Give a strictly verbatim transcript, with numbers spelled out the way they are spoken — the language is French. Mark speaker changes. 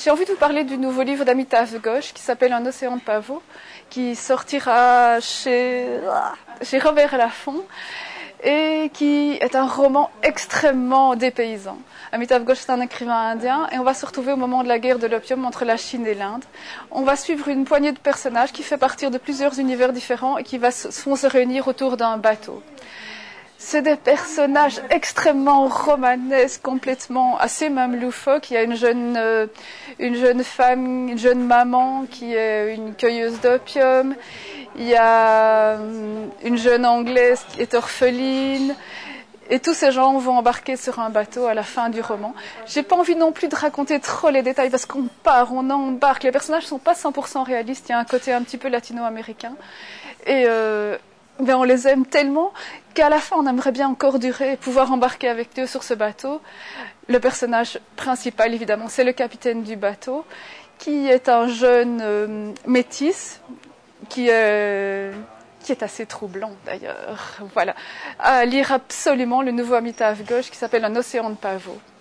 Speaker 1: j'ai envie de vous parler du nouveau livre d'Amitav Ghosh qui s'appelle Un océan de pavots, qui sortira chez, chez Robert Laffont et qui est un roman extrêmement dépaysant. Amitav Ghosh, c'est un écrivain indien et on va se retrouver au moment de la guerre de l'opium entre la Chine et l'Inde. On va suivre une poignée de personnages qui fait partir de plusieurs univers différents et qui va, vont se réunir autour d'un bateau. C'est des personnages extrêmement romanesques, complètement assez même loufoques. Il y a une jeune, euh, une jeune femme, une jeune maman qui est une cueilleuse d'opium. Il y a euh, une jeune Anglaise qui est orpheline. Et tous ces gens vont embarquer sur un bateau à la fin du roman. J'ai pas envie non plus de raconter trop les détails parce qu'on part, on embarque. Les personnages sont pas cent pour cent réalistes. Il y a un côté un petit peu latino-américain. Et euh, ben on les aime tellement qu'à la fin, on aimerait bien encore durer et pouvoir embarquer avec eux sur ce bateau. Le personnage principal, évidemment, c'est le capitaine du bateau, qui est un jeune euh, métis, qui est, qui est assez troublant d'ailleurs. Voilà. À lire absolument le nouveau Amitav Ghosh qui s'appelle Un océan de pavots.